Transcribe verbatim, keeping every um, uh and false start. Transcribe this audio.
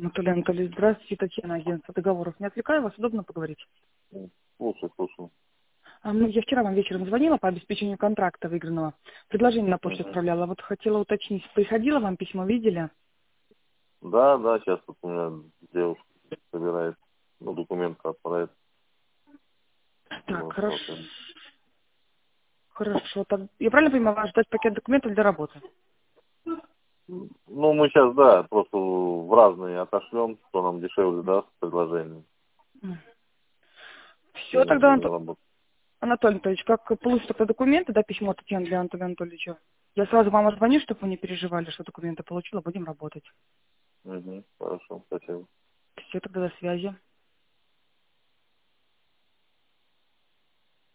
Анатолий Анатольевич, здравствуйте, Татьяна, агентство договоров. Не отвлекаю вас, удобно поговорить? Слушай, слушай. А, ну, я вчера вам вечером звонила по обеспечению контракта выигранного. Предложение на почту Угу. отправляла. Вот хотела уточнить, приходило вам письмо, видели? Да, да, сейчас вот у меня девушка собирает, ну, документы отправит. Так, Вот, хорошо. вот, и- Хорошо. Так, я правильно понимаю, вас ждать пакет документов для работы? Ну, мы сейчас, да, просто в разные отошлем, что нам дешевле даст предложение. Все, Денег тогда, будем Анатолий заработать. Анатольевич, как получится тогда документы, да, письмо от Татьяны для Анатолия Анатольевича? Я сразу вам отзвоню, чтобы вы не переживали, что документы получила, будем работать. Угу, хорошо, спасибо. Все, тогда до связи.